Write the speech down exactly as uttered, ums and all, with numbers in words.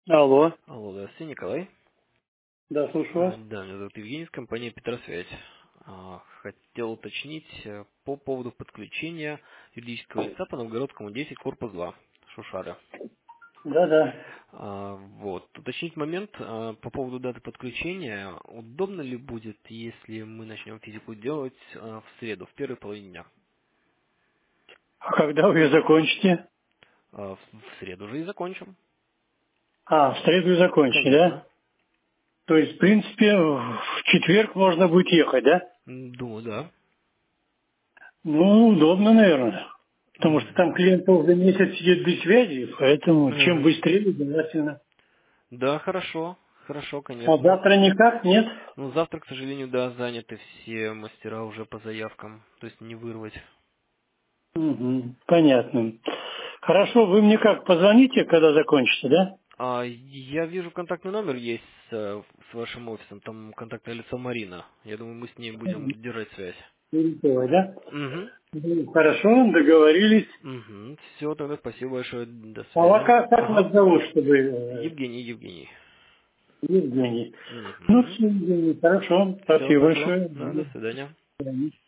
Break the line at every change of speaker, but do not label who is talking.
Алло.
Алло, здравствуйте, Николай.
Да, слушаю
А,
вас.
Да, меня зовут Евгений, с компании Петросвязь. А, Хотел уточнить э, по поводу подключения юридического лица по Новгородскому десять, корпус два, Шушары.
Да, да.
А, Вот, уточнить момент а, по поводу даты подключения. Удобно ли будет, если мы начнем физику делать а, в среду, в первой половине дня?
А когда вы ее закончите?
А, В в среду уже и закончим.
А, в среду закончите,
Конечно.
да? То есть, в принципе, в четверг можно будет ехать, да?
М, Думаю, да.
Ну, удобно, наверное. Потому что там
Мгм.
клиент уже месяц сидит без связи, поэтому чем
Мгм.
быстрее, желательно.
Да, хорошо. Хорошо,
А
конечно.
завтра никак, нет?
Ну, завтра, к сожалению, да, заняты все мастера уже по заявкам, то есть не вырвать.
Угу, понятно. Хорошо, вы мне как, позвоните, когда закончите, да?
А я вижу, контактный номер есть э, с вашим офисом, там контактное лицо Марина. Я думаю, мы с ней будем держать связь.
Переделать, да?
Угу.
Ну, хорошо, договорились.
Угу. Все, тогда спасибо большое, до
А вас
связи.
как, как
Ага.
вас зовут, чтобы... э,
Евгений, Евгений.
Евгений. Ну,
Угу.
все, Евгений, хорошо.
Все,
Спасибо
спасибо.
большое.
Да, до свидания.
До свидания.